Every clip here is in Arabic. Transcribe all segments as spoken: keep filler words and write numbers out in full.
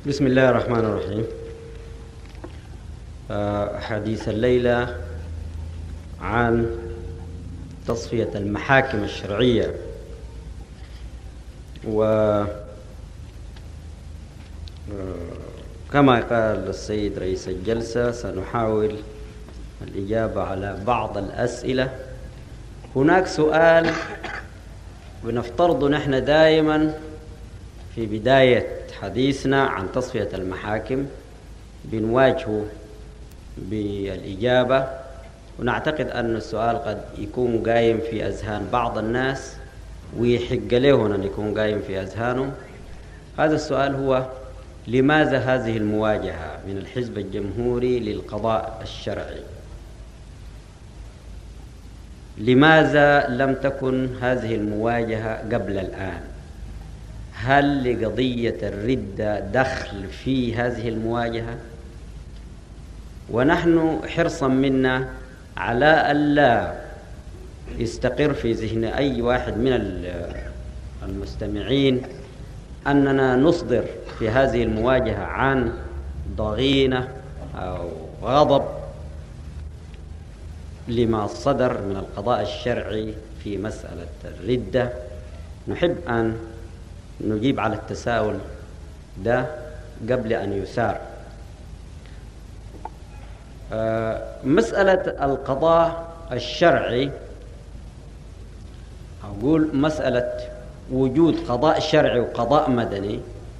بسم الله الرحمن الرحيم. حديث الليلة عن تصفية المحاكم الشرعية، وكما قال السيد رئيس الجلسة سنحاول الإجابة على بعض الأسئلة. هناك سؤال بنفترض نحن دائما في بداية حديثنا عن تصفية المحاكم بنواجهه بالإجابة، ونعتقد أن السؤال قد يكون قايم في أذهان بعض الناس ويحق لهم أن يكون قايم في أذهانهم. هذا السؤال هو: لماذا هذه المواجهة من الحزب الجمهوري للقضاء الشرعي؟ لماذا لم تكن هذه المواجهة قبل الآن؟ هل لقضية الردة دخل في هذه المواجهة؟ ونحن حرصا منا على ألا يستقر في ذهن أي واحد من المستمعين أننا نصدر في هذه المواجهة عن ضغينة أو غضب لما صدر من القضاء الشرعي في مسألة الردة. نحب أن نجيب على التساؤل ده قبل أن يثار. مسألة القضاء الشرعي، أقول مسألة وجود قضاء شرعي وقضاء مدني،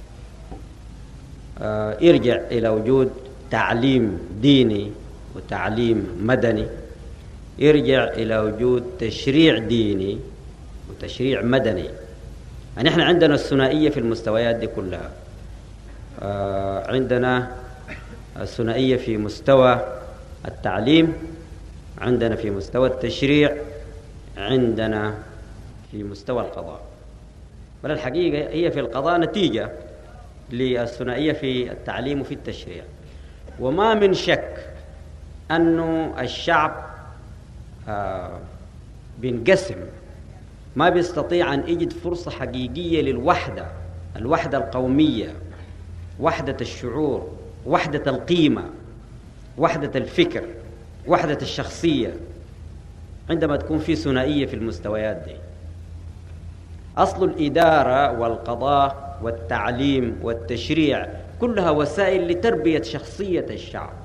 يرجع إلى وجود تعليم ديني وتعليم مدني، يرجع إلى وجود تشريع ديني وتشريع مدني. يعني احنا عندنا الثنائية في المستويات دي كلها. آه عندنا الثنائية في مستوى التعليم، عندنا في مستوى التشريع، عندنا في مستوى القضاء. بل الحقيقة هي في القضاء نتيجة للثنائية في التعليم وفي التشريع. وما من شك أنه الشعب آه بينقسم، ما بيستطيع أن يجد فرصة حقيقية للوحدة، الوحدة القومية، وحدة الشعور، وحدة القيمة، وحدة الفكر، وحدة الشخصية، عندما تكون في ثنائية في المستويات دي. أصل الإدارة والقضاء والتعليم والتشريع كلها وسائل لتربية شخصية الشعب،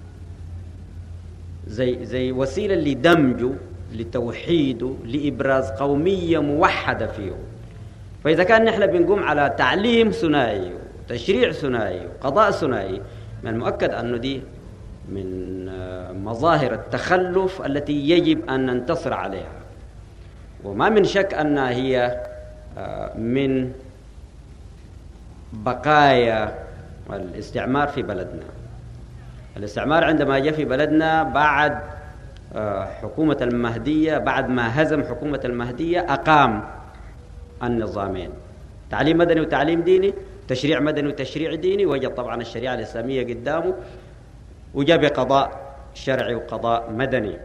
زي زي وسيلة لدمجه، لتوحيده، لإبراز قومية موحدة فيه. فإذا كان نحن بنقوم على تعليم ثنائي وتشريع ثنائي وقضاء ثنائي، من المؤكد أنه دي من مظاهر التخلف التي يجب أن ننتصر عليها. وما من شك أنها هي من بقايا الاستعمار في بلدنا. الاستعمار عندما جاء في بلدنا بعد حكومة المهدية، بعد ما هزم حكومة المهدية، أقام النظامين: تعليم مدني وتعليم ديني، تشريع مدني وتشريع ديني، وجد طبعا الشريعة الإسلامية قدامه، وجاب قضاء شرعي وقضاء مدني.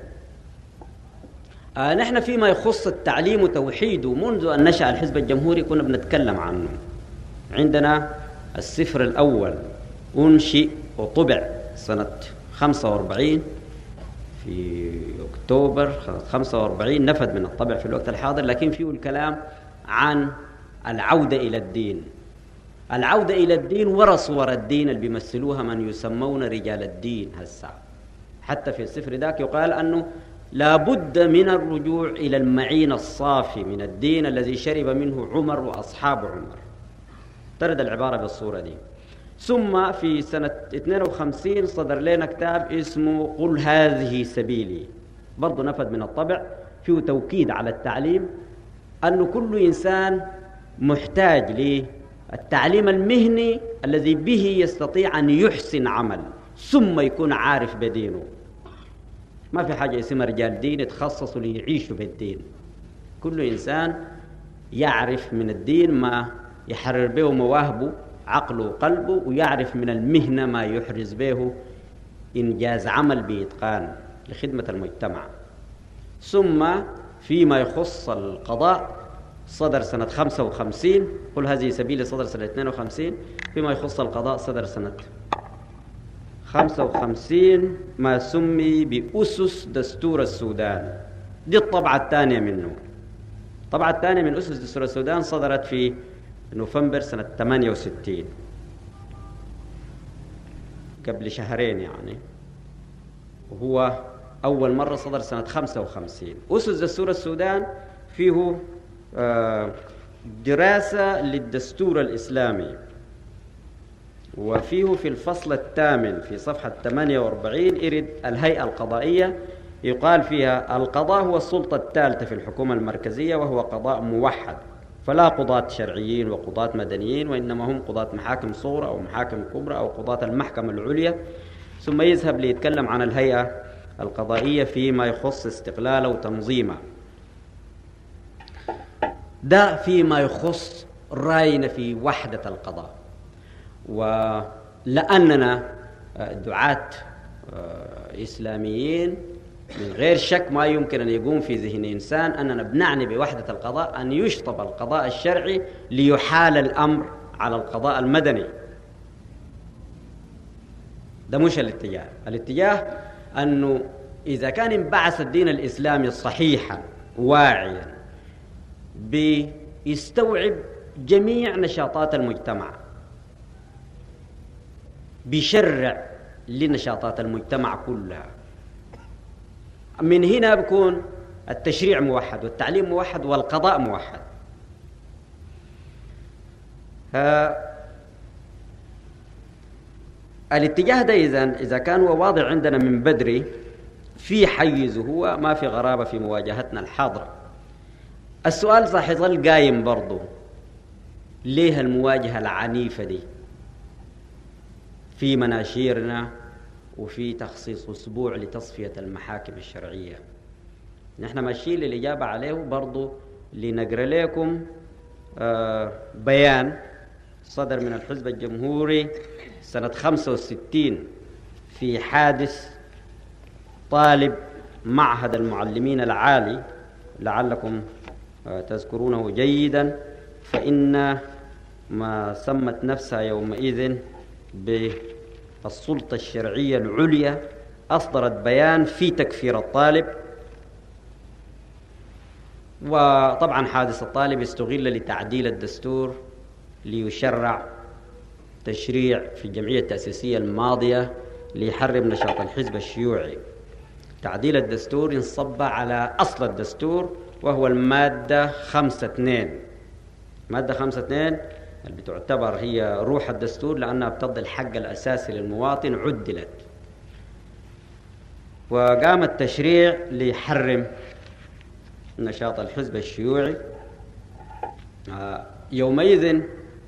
آه نحن فيما يخص التعليم وتوحيده، منذ أن نشأ الحزب الجمهوري كنا بنتكلم عنه. عندنا السفر الأول أنشئ وطبع سنة خمسة وأربعين، في أكتوبر خمسة وأربعين، نفذ من الطبع في الوقت الحاضر، لكن فيه الكلام عن العودة إلى الدين. العودة إلى الدين ورا صور الدين اللي بيمثلوها من يسمون رجال الدين هسا. حتى في السفر ذاك يقال أنه لا بد من الرجوع إلى المعين الصافي من الدين الذي شرب منه عمر وأصحاب عمر. ترد العبارة بالصورة دي. ثم في سنة اثنين وخمسين صدر لنا كتاب اسمه قل هذه سبيلي، برضو نفذ من الطبع، فيه توكيد على التعليم، أنه كل إنسان محتاج للتعليم المهني الذي به يستطيع أن يحسن عمل ثم يكون عارف بدينه. ما في حاجة اسمها رجال دين يتخصصوا ليعيشوا بالدين. كل إنسان يعرف من الدين ما يحرر به مواهبه، عقله وقلبه، ويعرف من المهنة ما يحرز به إنجاز عمل بإتقان لخدمة المجتمع. ثم فيما يخص القضاء صدر سنة خمسة وخمسين، قل هذه سبيلي صدر سنة اثنين وخمسين. فيما يخص القضاء صدر سنة خمسة وخمسين ما سمي بأسس دستور السودان. دي الطبعة الثانية منه. الطبعة الثانية من أسس دستور السودان صدرت في نوفمبر سنة ثمانية وستين، قبل شهرين يعني، وهو أول مرة صدر سنة خمسة وخمسين. أسس دستور السودان فيه دراسة للدستور الإسلامي، وفيه في الفصل الثامن في صفحة ثمانية وأربعين إرد الهيئة القضائية، يقال فيها: القضاء هو السلطة الثالثة في الحكومة المركزية، وهو قضاء موحد، فلا قضاة شرعيين وقضاة مدنيين، وإنما هم قضاة محاكم صغرى أو محاكم كبرى أو قضاة المحكمة العليا. ثم يذهب ليتكلم عن الهيئة القضائية فيما يخص استقلالها وتنظيمها. ده فيما يخص رأينا في وحدة القضاء. ولأننا دعاة إسلاميين من غير شك ما يمكن أن يقوم في ذهن إنسان أننا بنعني بوحدة القضاء أن يشطب القضاء الشرعي ليحال الأمر على القضاء المدني. ده مش الاتجاه. الاتجاه أنه إذا كان انبعث الدين الإسلامي صحيحا واعيا بيستوعب جميع نشاطات المجتمع، بيشرع لنشاطات المجتمع كلها، من هنا بيكون التشريع موحد والتعليم موحد والقضاء موحد. الاتجاه ده إذن إذا كان هو واضح عندنا من بدري في حيزه، هو ما في غرابة في مواجهتنا الحاضرة. السؤال صح يظل قايم برضو: ليه المواجهة العنيفة دي في مناشيرنا وفي تخصيص أسبوع لتصفية المحاكم الشرعية؟ نحن ماشيين للإجابة عليه برضو لنقرأ لكم آه بيان صدر من الحزب الجمهوري سنة خمسة وستين في حادث طالب معهد المعلمين العالي، لعلكم آه تذكرونه جيدا، فإن ما سمت نفسها يومئذ بالسلطة الشرعية العليا أصدرت بيان في تكفير الطالب. وطبعا حادث الطالب استغل لتعديل الدستور ليشرع تشريع في الجمعية التأسيسية الماضية ليحرم نشاط الحزب الشيوعي. تعديل الدستور انصب على أصل الدستور، وهو المادة خمسة اثنين. مادة خمسة اثنين اللي بتعتبر هي روح الدستور لأنها بتضي الحق الأساسي للمواطن عدلت، وقام التشريع ليحرم نشاط الحزب الشيوعي. يومئذ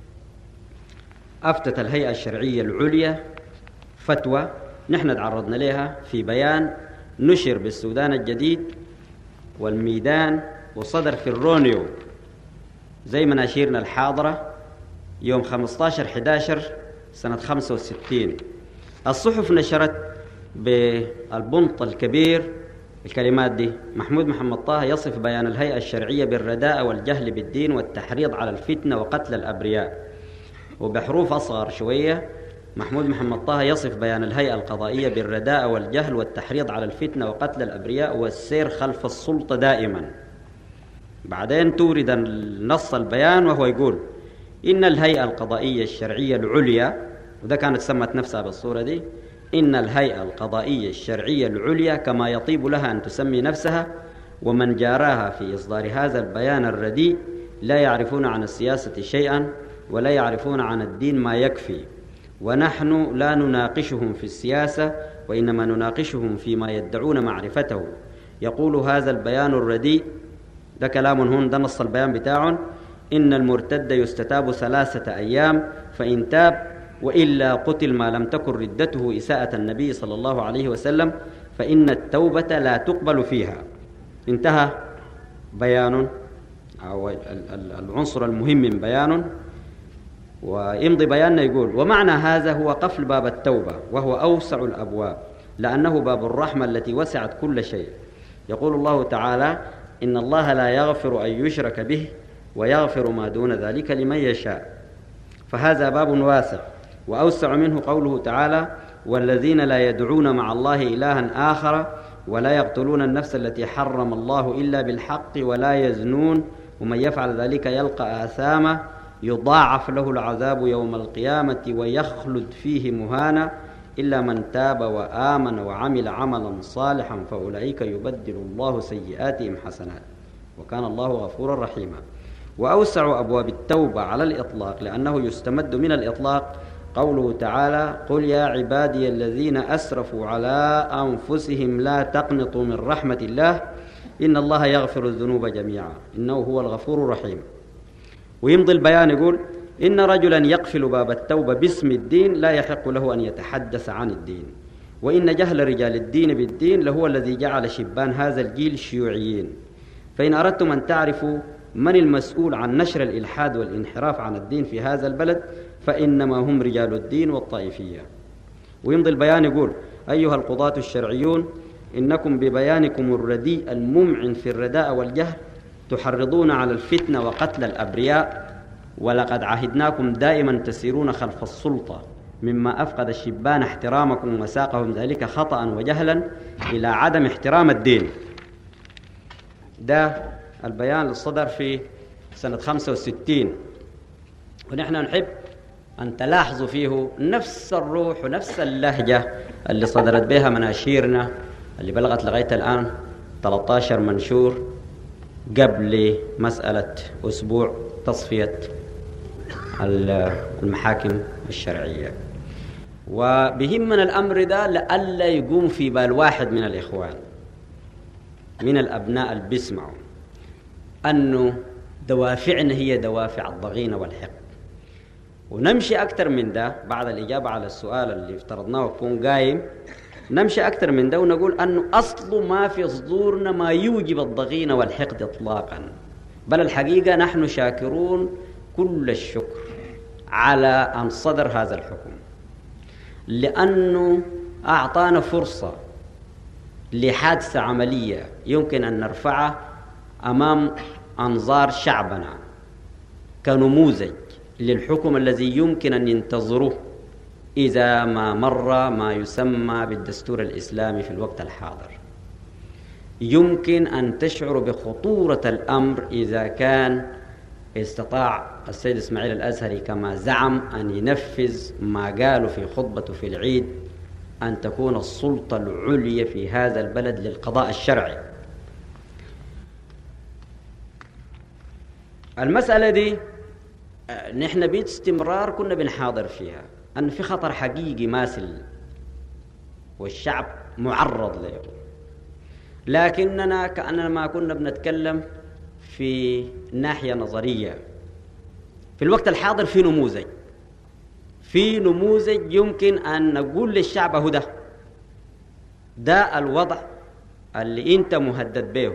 أفتت الهيئة الشرعية العليا فتوى نحن تعرضنا لها في بيان نشر بالسودان الجديد والميدان، وصدر في الرونيو زي مناشيرنا الحاضرة يوم خمسة عشر أحد عشر سنة خمسة وستين. الصحف نشرت بالبنط الكبير الكلمات دي: محمود محمد طه يصف بيان الهيئة الشرعية بالرداء والجهل بالدين والتحريض على الفتنة وقتل الأبرياء. وبحروف أصغر شوية: محمود محمد طه يصف بيان الهيئة القضائية بالرداء والجهل والتحريض على الفتنة وقتل الأبرياء والسير خلف السلطة دائما. بعدين تورد النص البيان وهو يقول: إن الهيئة القضائية الشرعية العليا، وده كانت سمت نفسها بالصورة دي، إن الهيئة القضائية الشرعية العليا كما يطيب لها أن تسمي نفسها، ومن جاراها في إصدار هذا البيان الرديء لا يعرفون عن السياسة شيئا ولا يعرفون عن الدين ما يكفي، ونحن لا نناقشهم في السياسة وإنما نناقشهم فيما يدعون معرفته. يقول هذا البيان الرديء، ده كلام هون، ده نص البيان بتاعهم: إن المرتد يستتاب ثلاثة أيام، فإن تاب وإلا قتل ما لم تكن ردته إساءة النبي صلى الله عليه وسلم، فإن التوبة لا تقبل فيها. انتهى بيان أو العنصر المهم من بيان. ويمضي بياننا يقول: ومعنى هذا هو قفل باب التوبة، وهو أوسع الأبواب لأنه باب الرحمة التي وسعت كل شيء. يقول الله تعالى: إن الله لا يغفر أن يشرك به ويغفر ما دون ذلك لمن يشاء، فهذا باب واسع. وأوسع منه قوله تعالى: والذين لا يدعون مع الله إلها آخر ولا يقتلون النفس التي حرم الله إلا بالحق ولا يزنون ومن يفعل ذلك يلقى آثاما يضاعف له العذاب يوم القيامة ويخلد فيه مهانا إلا من تاب وآمن وعمل عملا صالحا فأولئك يبدل الله سيئاتهم حسنات وكان الله غفورا رحيما. وأوسع أبواب التوبة على الإطلاق لأنه يستمد من الإطلاق قوله تعالى: قل يا عبادي الذين أسرفوا على أنفسهم لا تقنطوا من رحمة الله إن الله يغفر الذنوب جميعا إنه هو الغفور الرحيم. ويمضي البيان يقول: إن رجلا يقفل باب التوبة باسم الدين لا يحق له أن يتحدث عن الدين، وإن جهل رجال الدين بالدين لهو الذي جعل شبان هذا الجيل شيوعيين. فإن أردتم أن تعرفوا من المسؤول عن نشر الإلحاد والانحراف عن الدين في هذا البلد فإنما هم رجال الدين والطائفية. ويمضي البيان يقول: أيها القضاة الشرعيون، إنكم ببيانكم الرديء الممعن في الرداء والجهل تحرضون على الفتنة وقتل الأبرياء، ولقد عهدناكم دائما تسيرون خلف السلطة مما أفقد الشبان احترامكم وساقهم ذلك خطأ وجهلا إلى عدم احترام الدين. ده البيان اللي صدر في سنة خمسة وستين، ونحن نحب أن تلاحظوا فيه نفس الروح ونفس اللهجة اللي صدرت بها مناشيرنا اللي بلغت لغاية الآن ثلاثة عشر منشور قبل مسألة أسبوع تصفية المحاكم الشرعية. وبهمنا الأمر ده لألا يقوم في بال واحد من الإخوان من الأبناء اللي بيسمعوا أنه دوافعنا هي دوافع الضغينة والحقد، ونمشي أكثر من ده بعد الإجابة على السؤال اللي افترضناه يكون قايم. نمشي أكثر من ده ونقول أنه أصل ما في صدورنا ما يوجب الضغينة والحقد إطلاقا، بل الحقيقة نحن شاكرون كل الشكر على أن صدر هذا الحكم، لأنه أعطانا فرصة لحادثة عملية يمكن أن نرفعها أمام أنظار شعبنا كنموذج للحكم الذي يمكن أن ينتظروه إذا ما مر ما يسمى بالدستور الإسلامي في الوقت الحاضر. يمكن أن تشعروا بخطورة الأمر إذا كان استطاع السيد إسماعيل الأزهري كما زعم أن ينفذ ما قالوا في خطبته في العيد، أن تكون السلطة العليا في هذا البلد للقضاء الشرعي. المسألة دي نحن باستمرار كنا بنحاضر فيها أن في خطر حقيقي ماسل والشعب معرض له، لكننا كأننا ما كنا بنتكلم في ناحية نظرية. في الوقت الحاضر في نموذج في نموذج يمكن أن نقول للشعب هو ده ده الوضع اللي أنت مهدد به،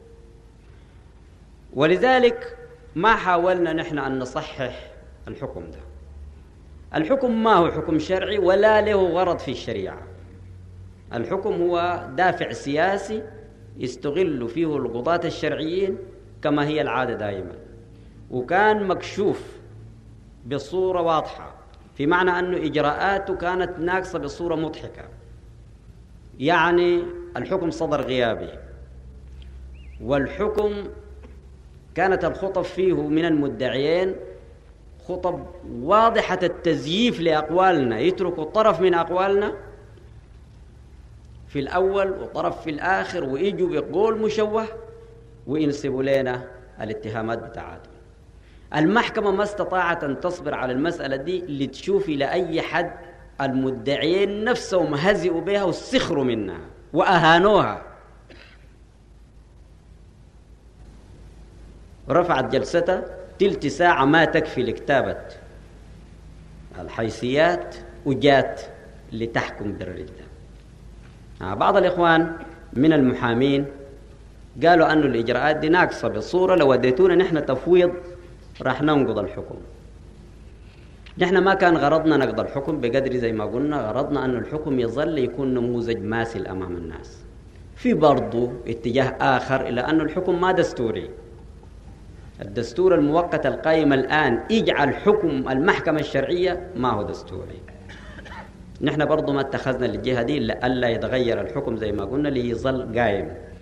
ولذلك ما حاولنا نحن أن نصحح الحكم ده. الحكم ما هو حكم شرعي ولا له غرض في الشريعة. الحكم هو دافع سياسي يستغل فيه القضاة الشرعيين كما هي العادة دائما، وكان مكشوف بصورة واضحة، في معنى أن إجراءاته كانت ناقصة بصورة مضحكة. يعني الحكم صدر غيابي، والحكم كانت الخطب فيه من المدعيين خطب واضحة التزييف لأقوالنا، يتركوا طرف من أقوالنا في الأول وطرف في الآخر ويجوا بقول مشوه وينسبوا لنا الاتهامات بتاعتهم. المحكمة ما استطاعت أن تصبر على المسألة دي لتشوف إلى أي حد المدعيين نفسهم هزئوا بها واستخروا منها وأهانوها. رفعت جلستها تلت ساعة ما تكفي لكتابة الحيثيات وجات لتحكم بالردة. بعض الإخوان من المحامين قالوا أن الإجراءات دي ناقصة بصورة لو وديتونا نحن تفويض راح ننقض الحكم. نحن ما كان غرضنا نقض الحكم بقدر زي ما قلنا، غرضنا أن الحكم يظل يكون نموذج ماثل أمام الناس. في برضو اتجاه آخر إلى أن الحكم ما دستوري، الدستور المؤقت القائم الآن يجعل حكم المحكمة الشرعية ما هو دستوري. نحن برضو ما اتخذنا للجهة دي إلا ألا يتغير الحكم زي ما قلنا ليظل قائم.